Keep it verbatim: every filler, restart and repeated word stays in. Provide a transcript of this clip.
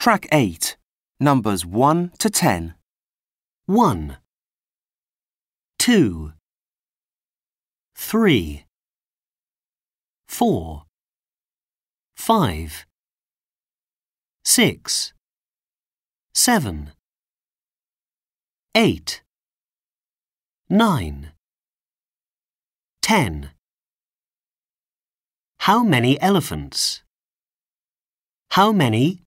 Track eight. Numbers one to ten. One, two, three, four, five, six, seven, eight, nine, ten. How many elephants? How many